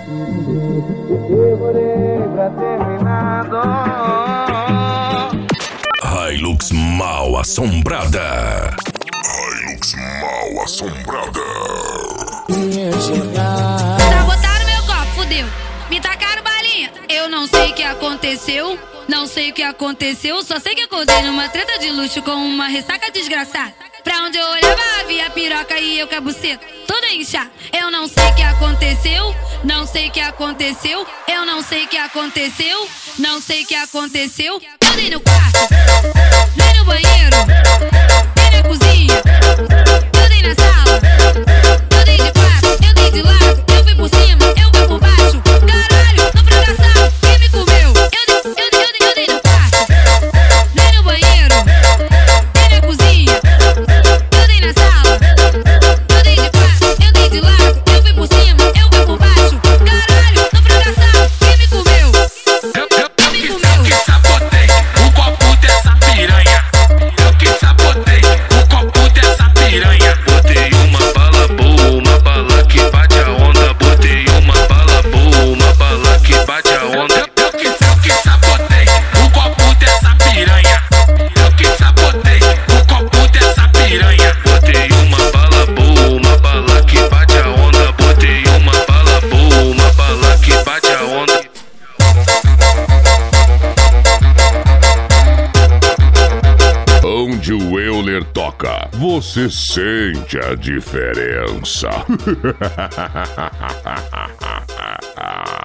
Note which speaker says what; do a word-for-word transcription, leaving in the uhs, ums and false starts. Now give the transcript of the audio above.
Speaker 1: Demorei pra terminar.
Speaker 2: Hilux Mal Assombrada. Hilux Mal Assombrada.
Speaker 3: Sabotaram meu copo, fudeu. Me tacaram balinha. Eu não sei o que aconteceu. Não sei o que aconteceu. Só sei que acordei numa treta de luxo com uma ressaca desgraçada. Pra onde eu olhava havia piroca e eu com a buceta toda inchada. Eu não sei o que aconteceu. Não sei o que aconteceu. Eu não sei o que aconteceu. Não sei o que aconteceu. Eu dei no quarto, dei no banheiro, dei na cozinha, eu dei na sala, eu dei de quatro, eu dei de lado, eu fui por cima, eu fui por baixo. Caralho, no fracassado, quem me comeu? Eu dei, eu dei, eu dei, eu dei no quarto, dei no banheiro, dei na cozinha, eu dei na sala, eu dei de quatro, eu dei de lado, eu fui por cima, eu fui por baixo. Caralho, no fracassado, quem me comeu?
Speaker 4: Eu, eu, eu que, eu que sabotei o copo dessa piranha. Eu que sabotei o copo dessa piranha. Botei uma bala boa, uma bala que bate a onda. Botei uma bala boa, uma bala que bate a onda. Eu, eu, que, eu que sabotei o copo dessa piranha. Eu que sabotei o copo dessa piranha. Botei uma bala boa, uma bala que bate a onda. Botei uma bala boa, uma bala que bate a onda.
Speaker 2: Onde o Euler toca, você sente a diferença.